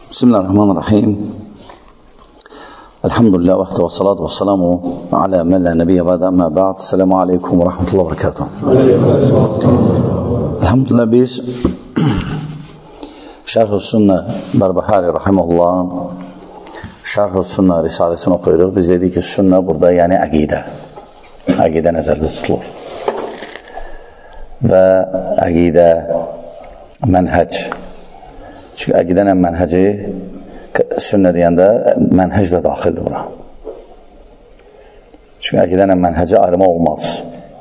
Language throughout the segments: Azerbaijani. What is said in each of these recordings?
Bismillahirrahmanirrahim. Elhamdülillah vəhdə və salatu və salamu alə mən lə nəbiyyə və əmə bə'd. Selamu aleykum və rəhmətullah və bərəkatuhu. Elhamdülillah biz Şərh-ü Sünnə Bərbəhari rahimehullah Şərh-ü Sünnə risaləsini oxuyuruq. Biz dedik ki, sünnə burada yəni əqidə. Əqidə nəzərdə tutulur. Və əqidə mənhəc. Çünki əqidənən mənhəci, sünnə deyəndə mənhəc də daxildir buna. Çünki əqidənən mənhəci ayrıma olmaz.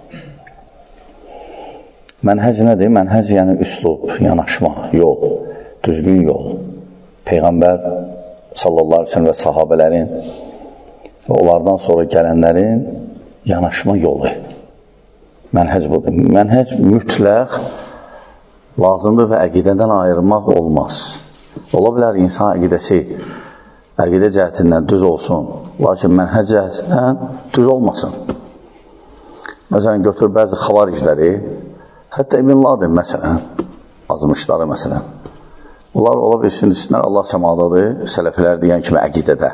Mənhəc nədir? Mənhəc yəni üslub, yanaşma, yol, düzgün yol. Peyğəmbər sallallahu aleyhi ve sellem və sahabələrin və onlardan sonra gələnlərin yanaşma yolu. Mənhəc budur. Mənhəc mütləq lazımdır və əqidədən ayırmaq olmaz. Ola bilər insan əqidə cəhətindən düz olsun, lakin mənhəc cəhətindən düz olmasın. Məsələn, götür bəzi xavaricləri, hətta İbn Laden məsələn, azmışları məsələn. Onlar ola bilsin, desinlər, Allah səmadadır, sələfilər deyən kimi əqidədə.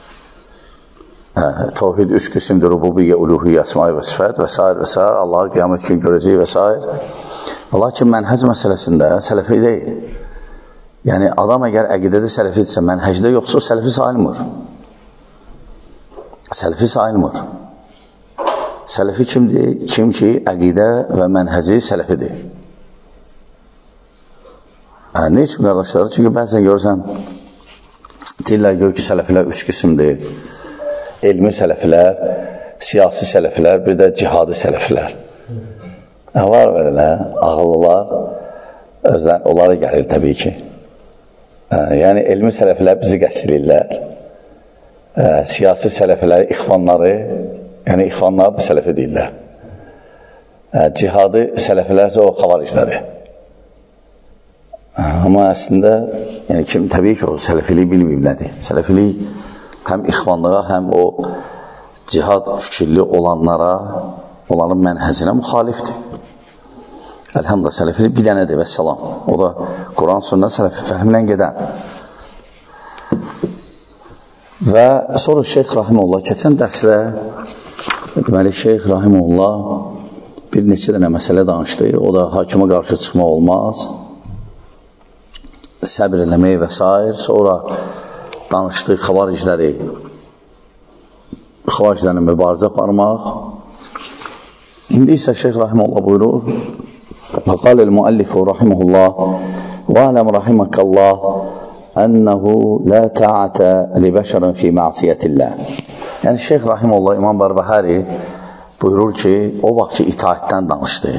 Tevhid 3 qismdir, rububiyyə, uluhiyyə, əsma və sifət və s. və s. Allahı qiyamət kimi görəcək və s. Lakin mənhəc məsələsində sələfi deyil. Yəni, adam əgər əqidədə sələfidirsə, mənhəcdə yoxsa sələfi sayılmır. Sələfi sayılmır. Sələfi kimdir? Kim ki, əqidə və mənhəci sələfidir. Ne üçün, qardaşlar? Çünki bəzən görürsən, deyirlər, gör ki, sələfilər 3 qismdir. Elmi sələfilər, siyasi sələfilər, bir də cihadi sələfilər. Var verirlər, ağıllılar, özdən onlara gəlir təbii ki. Yəni, elmi sələfilər bizi qəsdirlər. Siyasi sələfləri, ixvanları, yəni ixvanlar da sələfi deyirlər. Cihadi sələfilər isə o xavaricləri. Amma əslində, yəni, kim təbii ki, o sələfiliyi bilməyib nədir? Sələfilik həm ixvanlığa, həm o cihad fikirli olanlara, onların mənhəzinə müxalifdir. Elhamdülillah, sələfilik bir dənədir və səlam. O da Quran sünnə sələfi fəhmlə gedən. Və sonra Şeyx Rahimullah keçən dərsdə deməli, Şeyx Rahimullah bir neçə dənə məsələ danışdı. O da hakimə qarşı çıxmaq olmaz, səbr eləmək və s. Sonra danışdı xavariclərin mübarizə aparmaq. İndi isə Şeyx Rahimullah buyurur, فقال المؤلف رحمه الله واعلم رحمك الله أنه لا طاعة لبشر في معصية الله. Yəni Şeyx Rahimullah İmam Bərbəhari buyurur ki, o vaxt ki itaətdən danışdı.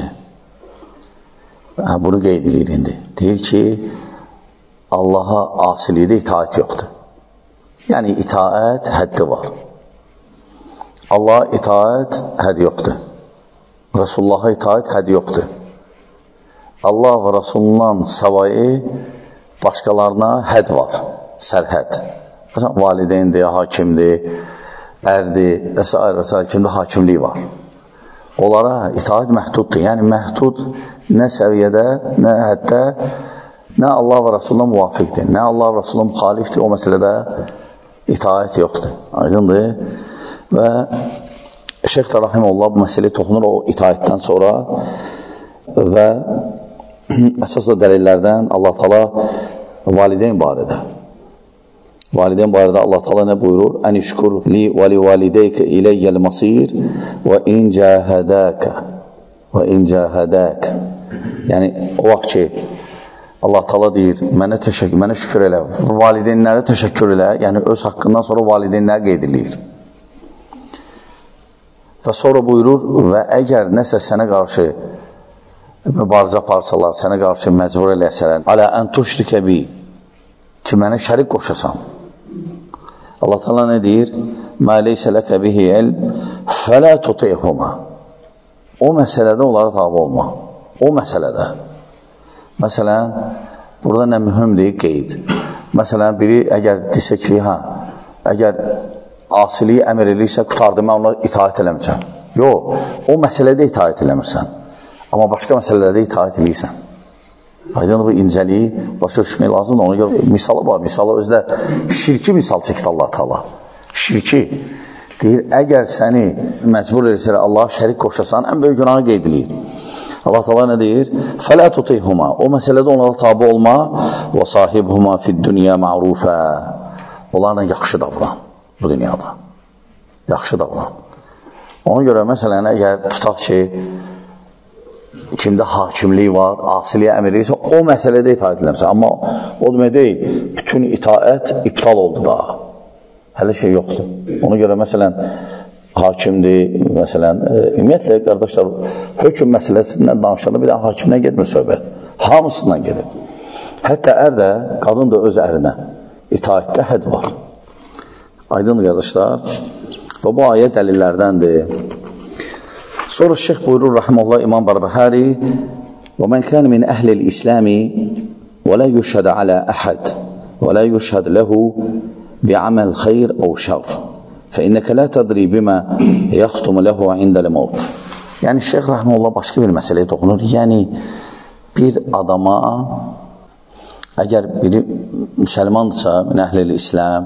Bunu qeyd edir indi. Deyir ki, Allaha asilikdə itaət yoxdur. Yəni itaət həddi var. Allaha itaət həddi yoxdur. Resulullah'a itaət həddi yoxdur. Allah və Rasulundan savayı başqalarına hədd var, sərhəd. Məsələn, valideyndir, hakimdir, ərdir və s. Kimdə hakimliyi var. Onlara itaət məhduddur. Yəni, məhdud nə səviyyədə, nə həddə, nə Allah və Rasuluna müvafiqdir, nə Allah və Rasuluna müxalifdir, o məsələdə itaət yoxdur. Aydındır. Və Şeyx Rahimullah bu məsələyə toxunur o itaətdən sonra və əsaslı dəlillərdən Allah Taala valideyn barədə. Valideyn barədə Allah Taala nə buyurur? Ənişkur li və li valideykə iləyyəl masir və in cəhədək. Yəni, o vaxt ki, Allah Taala deyir, mənə şükür elə, valideynlərə təşəkkür elə, yəni öz haqqından sonra valideynlər qeyd edilir. Və sonra buyurur, və əgər nəsə sənə qarşı mübarizə aparsalar, sənə qarşı məcbur eləyəsələr, alə ən tuşrikə bi, ki, mənə şərik qoşasan. Allah Teala nə deyir? Mə leysə ləkə bihi ilm, fələ tutihuma. O məsələdə onlara tabi olma. O məsələdə. Məsələn, burada nə mühümdir? Qeyd. Məsələn, biri əgər desə ki, əgər asiliyi əmr eləyirsə, qutardı, mən ona itaət eləmirsən. Yox, o məsələdə itaət eləmirsən. Amma başqa məsələlərdə itaət eləyirsən. Aydın bu incəliyi başa düşmək lazımdır. Ona görə misalı var. Misalı özdə şirki misal çəkdi Allah Taala. Şirki deyir, əgər səni məcbur edirsə Allah şərik qoşasan, ən böyük günahı qeyd edir. Allah Taala nə deyir? Fələ tutihuma. O məsələdə onlara tabi olma. Və sahibhuma fid-dunya ma'rufa. Onlarla yaxşı davran bu dünyada. Yaxşı davran. Ona görə məsələn, əgər tutaq ki, kimdə hakimlik var, asiliyə əmr edirsə, o məsələdə itaət edilməsə. Amma o demək deyil, bütün itaət iptal oldu daha. Hələ şey yoxdur. Ona görə məsələn, hakimdir, məsələn, ümumiyyətlə, qardaşlar, hökm məsələsindən danışanda bir də hakimdən getmir söhbət. Hamısından gedir. Hətta ər də, qadın da öz ərinə itaətdə hədd var. Aydındır, qardaşlar. Və bu ayə dəlillərdəndir. Sonra şeyx buyurur, rahiməllah İmam Barbahari, وَمَنْ كَانَ مِنْ أَهْلِ الْإِسْلَامِ وَلَا يُشْهَدَ عَلَى أَحَدٍ وَلَا يُشْهَدْ لَهُ بِعَمَلْ خَيْرٍ أَوْ شَرٍ فَإِنَّكَ لَا تَدْرِي بِمَا يَخْتُمُ لَهُ عِنْدَ الْمَوْتِ. Yəni şeyx rahiməllah başqa bir məsələyə toxunur. Yəni bir adama əgər biri müsəlmandırsa, min əhl-i İslam,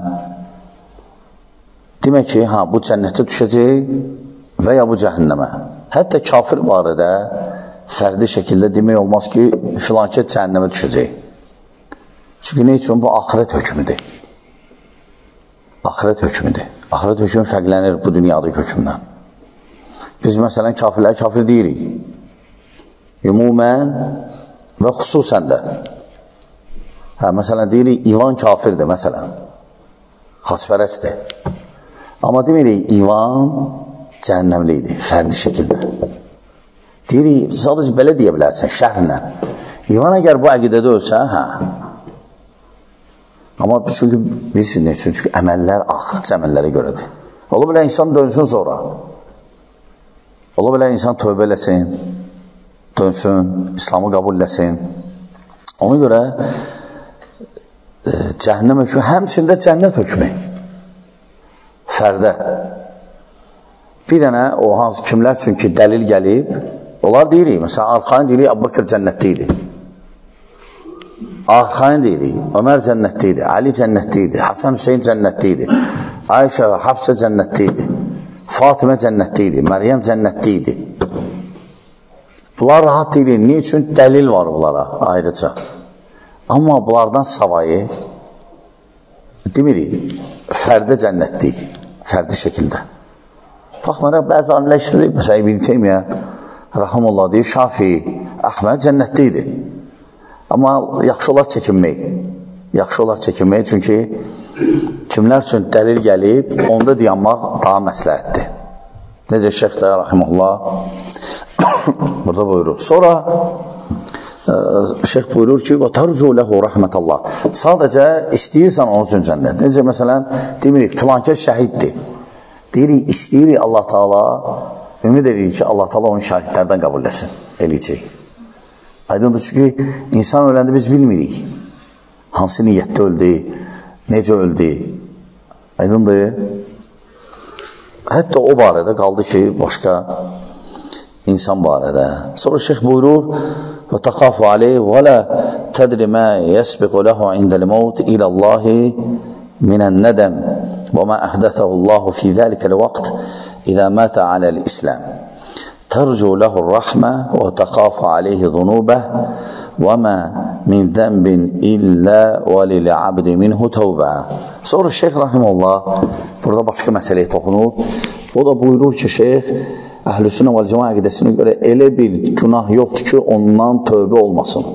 demək ki, bu cənnətə düşəcək və ya bu cəhənnəmə. Hətta kafir barədə fərdi şəkildə demək olmaz ki, filankət cəhənnəmə düşəcək. Çünki nə üçün? Bu axirət hökmüdür. Axirət hökmüdür. Axirət hökmü fərqlənir bu dünyadakı hökmdən. Biz məsələn kafirləri kafir deyirik. Ümumən və xüsusən də. Məsələn deyirik, İvan kafirdir, məsələn. Xaçpərəsdir. Amma demirik, İvan cəhənnəmli idi, fərdi şəkildə. Deyirik, sadəcə belə deyə bilərsən, şərhlə. İvan əgər bu əqidədə ölsə, Amma çünki bilirsiniz nə üçün? Çünki əməllər axirət əməllərə görədir. Ola bilər insan dönsün sonra. Ola bilər insan tövbə eləsin, dönsün, İslamı qəbul eləsin. Ona görə cəhənnəm hökmü, həmçində cənnət hökmü. Fərdə. Bir dənə o hansı kimlər üçün ki dəlil gəlib, onlar deyirik, məsələn, Arxayın deyirik, Əbubəkir cənnətdə idi. Arxayın deyirik, Ömər cənnətdə idi, Ali cənnətdə idi, Hasan Hüseyin cənnətdə idi, Ayşə və Hafsə cənnətdə idi, Fatimə cənnətdə idi, Məryəm cənnətdə idi. Bunlar rahat deyilir, niyə üçün? Dəlil var bunlara ayrıca. Amma bunlardan savayı demirik, fərdə cənnətdik, fərdi şəkildə. Baxmaraq, bəzi alimlər işlədir, məsələn, İbn Teymiyyə, Rəhəmullah deyir, Şafi, Əhməd cənnətdə idi. Amma yaxşı olar çəkinmək. Yaxşı olar çəkinmək, çünki kimlər üçün dəlil gəlib, onda dayanmaq daha məsləhətdir. Necə Şeyx də, Rəhəmullah, burada buyurur. Sonra Şeyx buyurur ki, وَتَرْجُوا لَهُ رَحْمَةَ اللّٰهِ Sadəcə istəyirsən onun üçün cənnət. Necə, məsələn, demirik, filankə şəhiddir. Deyirik, istəyirik Allah Taala, ümid edirik ki, Allah Taala onun şəhidlərdən qəbul etsin, eləyəcək. Aydındır, çünki insan öləndə biz bilmirik. Hansı niyyətdə öldü, necə öldü. Aydındır. Hətta o barədə qaldı ki, başqa insan barədə. Sonra şeyx buyurur, وَتَخَافُ عَلَيْهِ وَلَا تَدْرِ مَا يَسْبِقُ لَهُ عِنْدَ الْمَوْتِ إِلَى اللَّهِ مِنَ النَّدَمِ وَمَا أَحْدَثَهُ اللَّهُ فِي ذَلِكَ الْوَقْتِ إِذَا مَاتَ عَلَى الْإِسْلَامِ تَرْجُو لَهُ الرَّحْمَةِ وَتَخَافُ عَلَيْهِ ذُنُوبَهِ وَمَا مِنْ ذَنْبٍ إِلَّا وَلِلْعَبْدِ مِنْهُ تَوْبَةً Sonra şeyx Rahimullah burada başqa məsələyə toxunur. O da buyurur ki, şeyx Əhl-i-Sünnə vəl-Cəmaə əqidəsinə görə elə bir günah yoxdur ki, ondan tövbə olmasın.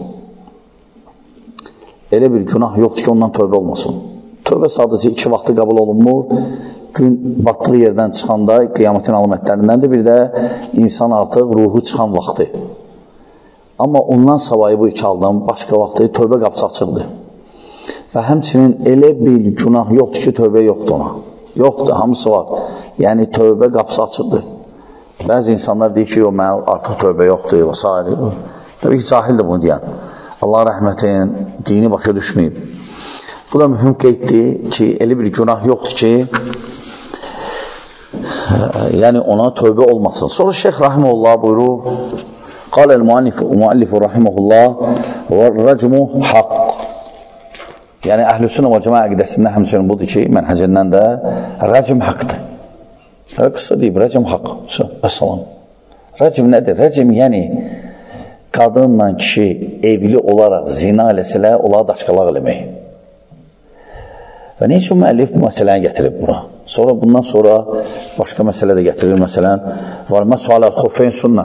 Elə bir günah yoxdur ki, ondan tövbə olmasın. Tövbə sadəcə 2 vaxtı qəbul olunmur. Gün batdığı yerdən çıxanda qiyamətin alamətlərindəndir. Bir də insan artıq ruhu çıxan vaxtı. Amma ondan savayı bu 2 haldan başqa vaxtı tövbə qapısı açıqdır. Və həmçinin elə bir günah yoxdur ki, tövbə yoxdur ona. Yoxdur, hamısı var. Yəni, tövbə qapısı açıqdır. Bəzi insanlar deyir ki, mən artıq tövbə yoxdur və s. Təbii ki, cahildir bunu deyən. Allah rəhmətin, dini başa düşməyib. Bu da mühüm qeyddir ki, elə bir günah yoxdur ki, yəni ona tövbə olmasın. Sonra Şeyx Rahimullah buyurur, قال المؤلف رحمه الله vər-rəcmu haqq. Yəni, əhl-i-sünnə və cəmaə əqidəsində həmçinin budur ki, mənhəcindən də rəcm haqqdır. Qısa deyib, rəcm haqq. Əssalam. Rəcm nədir? Rəcm, yəni, qadınla kişi evli olaraq zina eləsələr, onlara daşqalaq eləmək. Və nə üçün müəllif bu məsələni gətirib bura? Sonra, bundan sonra başqa məsələ də gətirir. Məsələn, var məsualər xofeyn sünnə.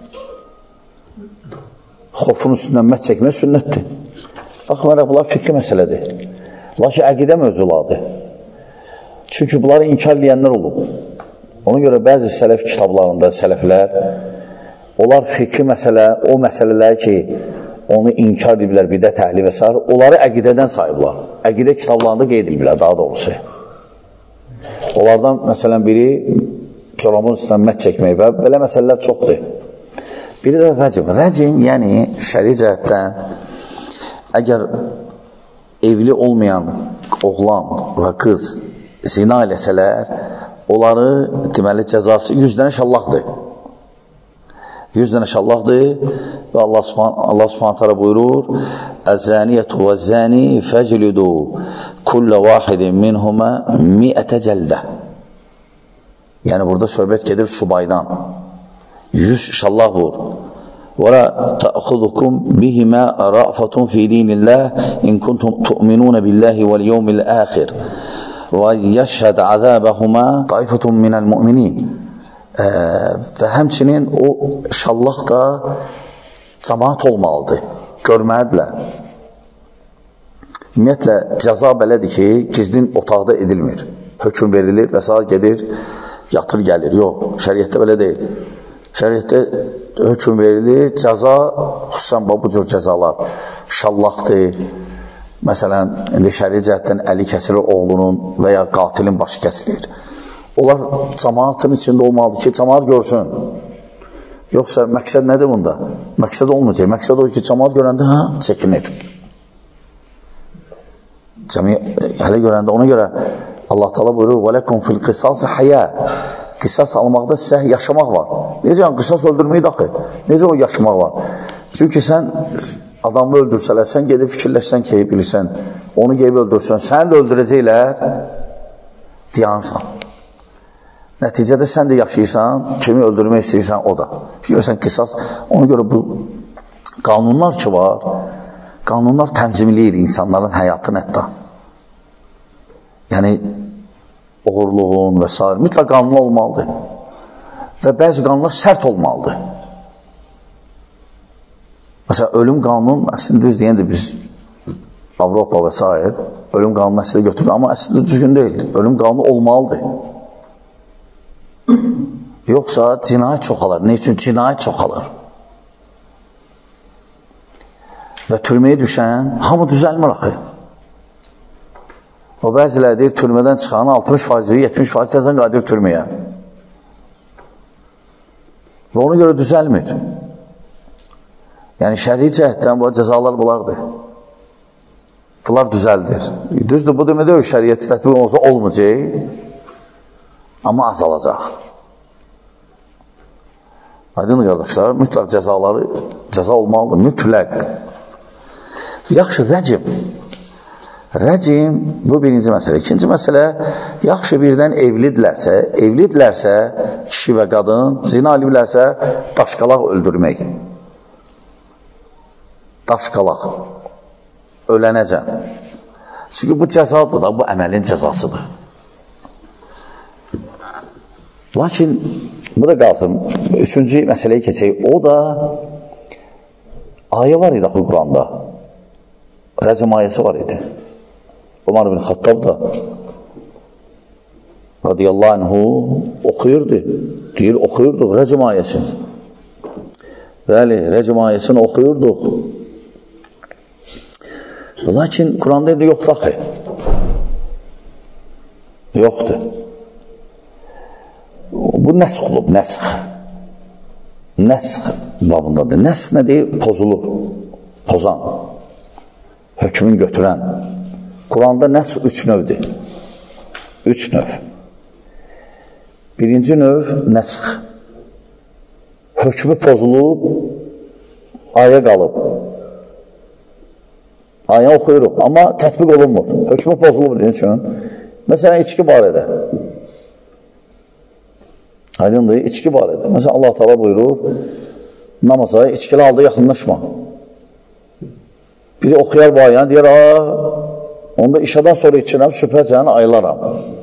Xofun üstündən məhz çəkmək sünnətdir. Baxmayaraq, bunlar fikri məsələdir. Lakin əqidə mövzulardır. Çünki bunları inkar edənlər olub. Ona görə bəzi sələf kitablarında, sələflər, onlar fikri məsələ, o məsələlər ki, onu inkar ediblər, bidə təhli və s. Onları əqidədən sayıblar. Əqidə kitablarında qeyd ediblər, daha doğrusu. Onlardan, məsələn, biri corabın üstündən məhz çəkmək və belə məsələlər çoxdur. Biri də rəcim. Rəcim, yəni şəri cəhətdən əgər evli olmayan oğlan və qız zina eləsələr, onları deməli cəzası 100 dənə şallaqdır. 100 dənə şallaqdır və Allah subhanət hələ buyurur: Əz-zəniyyətu və zəni fəclidu kullə vahidin minhumə miətə cəldə. Yəni, burada söhbət gedir subaydan. 100 şallaq vur. وَلَا تَأْخُذُكُمْ بِهِمَا رَأْفَةٌ فِي دِينِ اللّٰهِ إِنْ كُنْتُمْ تُؤْمِنُونَ بِاللّٰهِ وَالْيَوْمِ الْآخِرِ وَيَشْهَدْ عَذَابَهُمَا طَائِفَةٌ مِنَ الْمُؤْمِنِينَ. Və həmçinin o şallaq da cəmaat olmalıdır, görməlidirlər. Ümumiyyətlə, cəza belədir ki, gizlin otaqda edilmir. Hökm verilir və s. gedir, yatır, gəlir. Yox, şəriətdə belə deyil. Şəriətdə hökm verilir, cəza, xüsusən bu cür cəzalar, şallaqdır. Məsələn, indi şəri cəhətdən əli kəsilir oğlunun və ya qatilin başı kəsilir. Onlar cəmaatın içində olmalıdır ki, cəmaat görsün. Yoxsa məqsəd nədir bunda? Məqsəd olmayacaq. Məqsəd o ki, cəmaat görəndə, çəkinir. Hələ görəndə, ona görə Allah Teala buyurur: وَلَكُمْ فِي الْقِسَاسِ حَيَا. Qisas almaqda sizə yaşamaq var. Necə yəni, qisas öldürməyi daxı? Necə o yaşamaq var? Çünki sən adamı öldürsələr, sən gedib fikirləşsən ki, bilirsən, onu qeyb öldürsən, səni də öldürəcəklər, diyansan. Nəticədə sən də yaşayırsan, kimi öldürmək istəyirsən, o da. Görürsən, qisas, ona görə bu qanunlar ki var, qanunlar tənzimləyir insanların həyatını hətta. Yəni, oğurluğun və s. mütləq qanunlar olmalıdır. Və bəzi qanunlar sərt olmalıdır. Məsələn, ölüm qanunun, əslində düz deyəndə biz Avropa və s. ölüm qanunu əslində götürür, amma əslində düzgün deyil. Ölüm qanunu olmalıdır. Yoxsa cinayət çoxalır. Ne üçün? Cinayət çoxalır. Və türməyə düşən hamı düzəlmir axı. O bəzilə deyir, türmədən çıxanı 60%, 70% təzən qadir türməyə. Və ona görə düzəlmir. Yəni, şəri cəhətdən bu cəzalar bunlardır. Bunlar düzəldir. Düzdür, bu demək deyil, şəriyyəti tətbiq olsa olmayacaq, amma azalacaq. Aydın qardaşlar, mütləq cəzaları, cəza olmalıdır, mütləq. Yaxşı, rəcim. Rəcim, bu birinci məsələ. İkinci məsələ, yaxşı birdən evlidirlərsə, kişi və qadın, zina ediblərsə, daşqalaq öldürmək. Daşqalaq. Ölənəcən. Çünki bu cəzadır da, bu əməlin cəzasıdır. Lakin, bu da qalsın, üçüncü məsələyə keçək. O da, ayə var idi axı Quranda. Rəcim ayəsi var idi. Ömər ibn Xattab da radiyallahu anhu oxuyurdu. Deyir, oxuyurduq rəcim ayəsini. Bəli, rəcim ayəsini oxuyurduq. Lakin Quranda indi yoxdur axı. Yoxdur. Bu nəsx olub, nəsx. Nəsx babındadır. Nəsx nə deyir? Pozulur. Pozan. Hökmün götürən. Quranda nəsx 3 növdür. 3 növ. Birinci növ nəsx. Hökmü pozulub, ayə qalıb. Ayə oxuyuruq, amma tətbiq olunmur. Hökmü pozulur bilin üçün. Məsələn, içki barədə. Aydındır, içki barədə. Məsələn, Allah Teala buyurur, namaza içkili halda yaxınlaşma. Biri oxuyar bu ayəni, deyər, onda işadan sonra içirəm, sübhəcəni ayılaram.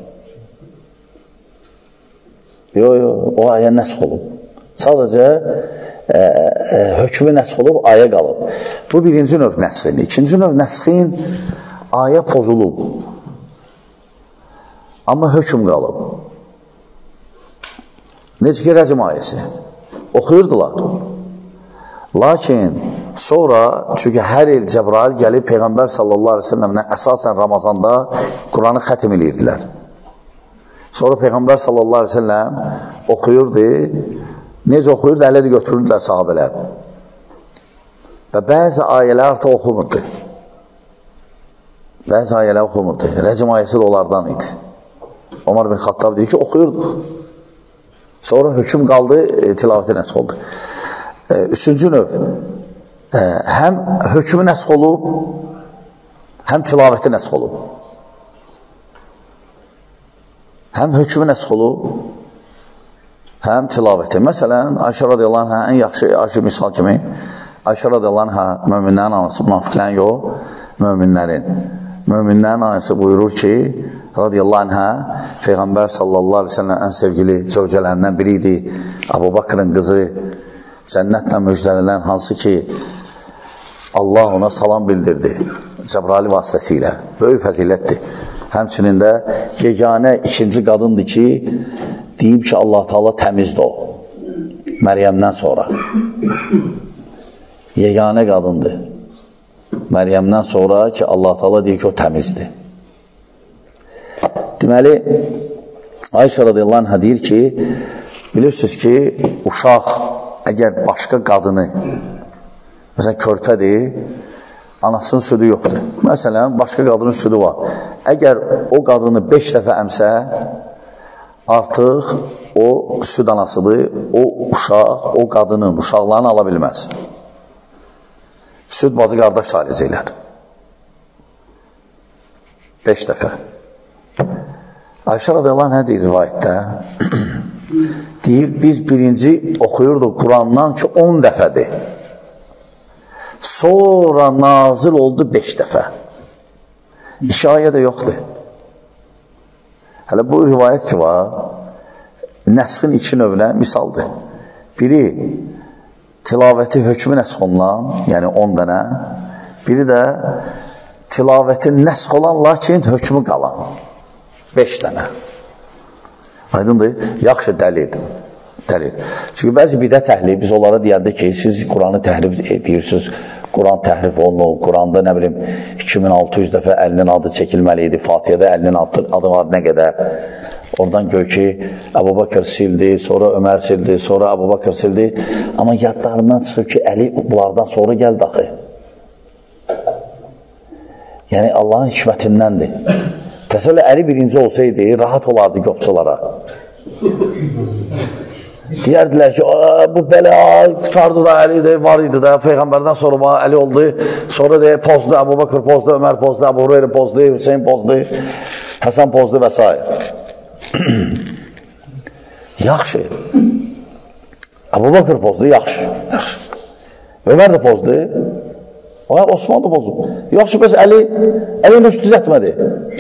Yox, o ayə nəsx olub. Sadəcə hökmü nəsx olub, ayə qalıb. Bu birinci növ nəsxin. İkinci növ nəsxin ayə pozulub. Amma hökm qalıb. Necə ki, rəcm ayəsi. Oxuyurdular. Lakin sonra, çünki hər il Cəbrail gəlib Peyğəmbər sallallahu aleyhi ve sellemlə əsasən Ramazanda Quranı xətim edirdilər. Sonra Peyğəmbər sallallahu aleyhi ve sellem oxuyurdu. Necə oxuyurdu, ələ də götürürdülər sahabələr. Və bəzi ayələr artıq oxumurdu. Bəzi ayələr oxumurdu. Rəcm ayəsi də onlardan idi. Ömər bin Xattab deyir ki, oxuyurduq. Sonra hökm qaldı, tilavəti nəsx oldu. Üçüncü növ, həm hökmü nəsx olub, həm tilavəti nəsx olub. Həm hökmü nəsx olub, həm tilavəti. Məsələn, Ayşə radiyallahu anhə, ən yaxşı misal kimi, Ayşə radiyallahu anhə, möminlərin anası, münafiqlərin yox, möminlərin. Möminlərin anası buyurur ki, radiyallahu anhə, Peyğəmbər sallallahu aleyhi ve sellem ən sevgili zövcələrindən biri idi, Əbu Bakrın qızı, cənnətlə müjdələnən hansı ki, Allah ona salam bildirdi, Cəbrail vasitəsilə, böyük fəzilətdir. Həmçinin də yeganə ikinci qadındır ki, deyib ki, Allah Teala təmizdir o, Məryəmdən sonra. Yeganə qadındır. Məryəmdən sonra ki, Allah Teala deyir ki, o təmizdir. Deməli, Ayşə radiyallahu anhə deyir ki, bilirsiniz ki, uşaq əgər başqa qadını, məsələn, körpədir, anasının südü yoxdur. Məsələn, başqa qadının südü var. Əgər o qadını 5 dəfə əmsə, artıq o süd anasıdır, o uşaq, o qadının uşaqlarını ala bilməz. Süd bacı qardaş sayılacaqlar. 5 dəfə. Ayşə radiyallahu anh nə deyir rivayətdə? Deyir, biz birinci oxuyurduq Qurandan ki, 10 dəfədir. Sonra nazil oldu 5 dəfə. İki ayə də yoxdur. Hələ bu rivayət ki var, nəsxin iki növünə misaldır. Biri, tilavəti hökmü nəsx olunan, yəni 10 dənə. Biri də, tilavəti nəsx olan, lakin hökmü qalan. 5 dənə. Aydındır? Yaxşı dəlil. Çünki bəzi bidət əhli, biz onlara deyəndə ki, siz Quranı təhrif edirsiniz, Quran təhrif olunur, Quranda nə bilim 2600 dəfə əlinin adı çəkilməli idi, Fatihədə əlinin adı var nə qədər. Oradan gör ki, Əbu Bakır sildi, sonra Ömər sildi, sonra Əbu Bakır sildi. Amma yadlarından çıxıb ki, Əli bunlardan sonra gəldi axı. Yəni, Allahın hikmətindəndir. Təsəvvürlə, Əli birinci olsaydı, rahat olardı qopçulara. Deyərdilər ki, bu belə qutardı da Əli də, var idi da, Peyğəmbərdən sonra Əli oldu, sonra da pozdu, Əbu Bakır pozdu, Ömər pozdu, Əbu Hureyra pozdu, Hüseyin pozdu, Həsən pozdu və s. Yaxşı. Əbu Bakır pozdu, yaxşı. Ömər də pozdu, Osman da pozdu. Yaxşı, bəs Əli heç düzətmədi.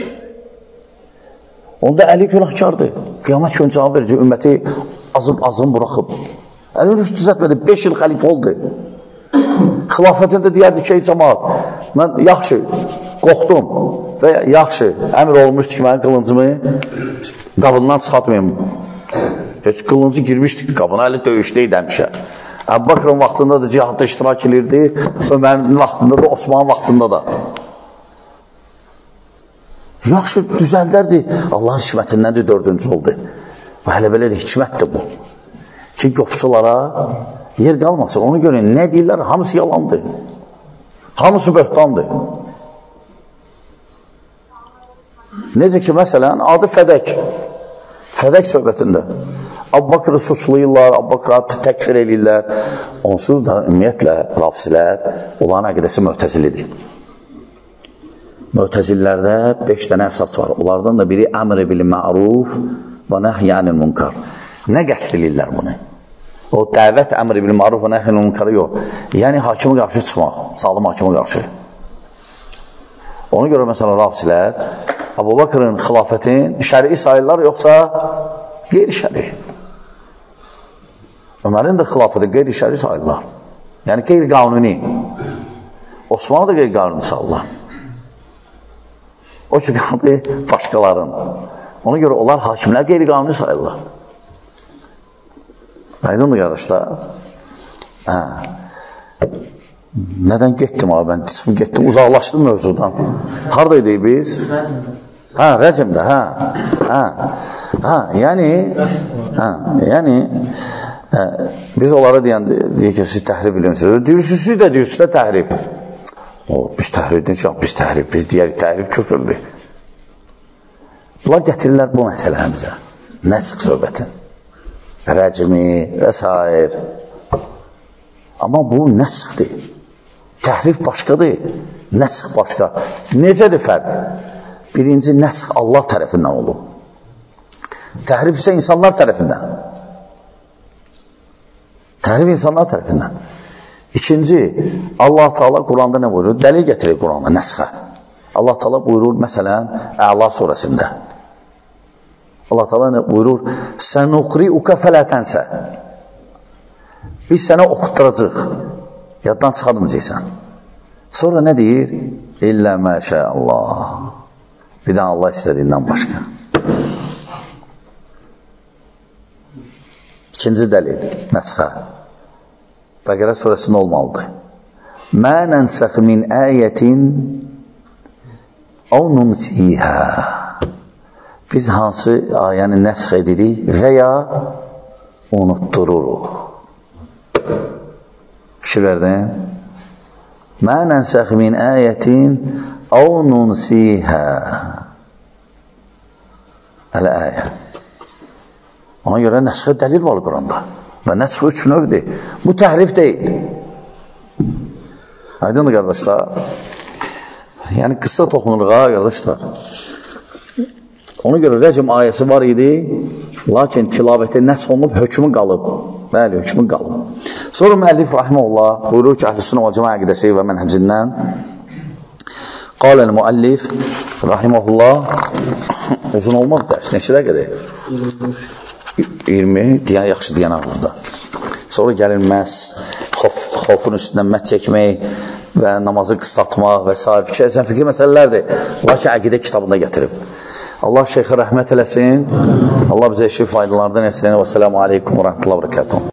Onda Əli günahkardır. Qiyamət gün cavab verici, ümməti azın buraxıb. Əli heç düzətmədi, 5 il xəlifə oldu. Xilafətində deyərdi ki, cəmaat, mən yaxşı, qorxdum və yaxşı, əmr olmuşdu ki, mənim qılıncımı qabından çıxartmayayım. Heç qılıncı girmişdi ki, qabına, əli döyüşdəydi həmişə. Əbu Bakrın vaxtında da cihadda iştirak edirdi, Ömərin vaxtında da, Osmanın vaxtında da. Yaxşı, düzəldərdi. Allahın hikmətindəndir, 4-cü oldu. Və hələ belə də hikmətdir bu. Ki, qopçulara yer qalmasın. Onu görün, nə deyirlər? Hamısı yalandır. Hamısı böhtandır. Necə ki, məsələn, adı Fədək. Fədək söhbətində. Əbu Bakrı suçlayırlar, Əbu Bakrı təkfir edirlər. Onsuz da ümumiyyətlə, rafizlər, onların əqidəsi möhtəzilidir. Mötəzillərdə 5 dənə əsas var. Onlardan da biri əmr bil ma'ruf və nəhyanil munkar. Nə qəsd edirlər bunu? O dəvət əmr bil ma'ruf və nəhyanil munkarı yox. Yəni hakimə qarşı çıxmaq, zalim hakimə qarşı. Ona görə məsələn rafizlər Əbu Bəkrın xilafətin şəri sayırlar yoxsa qeyri-şəri. Ömərin də xilafəti qeyri-şəri sayırlar. Yəni qeyri-qanuni. Osmanlı da qeyri-qanuni sayırlar. O ki, qaldı başqaların. Ona görə onlar hakimlər qeyri-qanuni sayırlar. Aydındır qardaşlar? Nədən getdim abi? Mən getdim, uzaqlaşdım mövzudan. Haradaydık biz? Rəcimdə. Yəni biz onlara deyək ki, siz təhrif biliyorsunuz. Deyirsiniz, siz də deyirsiniz də təhrif. Biz təhrif edirik, biz təhrif, biz deyərik təhrif küfürdür. Bunlar gətirirlər bu məsələmizə. Nəsx söhbətin. Rəcimi və s. Amma bu nəsxdir. Təhrif başqadır, nəsx başqa. Necədir fərq? Birinci, nəsx Allah tərəfindən olub. Təhrif isə insanlar tərəfindən. Təhrif insanlar tərəfindən. İkinci, Allah Teala Quranda nə buyurur? Dəlil gətirir Quranda nəsxə. Allah Teala buyurur, məsələn, Əla surəsində. Allah Teala nə buyurur? Sənuqri'uka fələtənsə. Biz sənə oxutduracaq. Yaddan çıxadmayacaqsan. Sonra nə deyir? İllə məşəəllah. Bir də Allah istədiyindən başqa. İkinci dəlil, nəsxə. Bəqərə surəsində olmalıdır. Mə nənsəx min əyətin əv nünsihə. Biz hansı ayəni nəsx edirik və ya unutdururuq. Fikir verdin? Mə nənsəx min əyətin əv nünsihə. Hələ əyə. Ona görə nəsxə dəlil var Quranda. Və nəsx 3 növdir. Bu təhrif deyil. Aydındır qardaşlar. Yəni qısa toxunuruq qardaşlar. Ona görə rəcim ayəsi var idi, lakin tilavəti nəsx olunub, hökmü qalıb. Bəli, hökmü qalıb. Sonra müəllif rahiməhullah buyurur ki, Əhl-i Sünnə və Cəmaə əqidəsi və mənhəcindən qaləl müəllif rahiməhullah uzun olmadı dərs, neçə dəqiqədir? 20, deyən yaxşı deyən ağırda. Sonra gəlir məhz, xofun üstündən məhz çəkmək və namazı qısaltmaq və s. Fikir məsələlərdir. Lakin əqidə kitabında gətirib. Allah şeyxə rəhmət eləsin. Allah bizə işi faydalardan etsin. Və selamu aleykum və rəhmətullah və bərəkatuhu.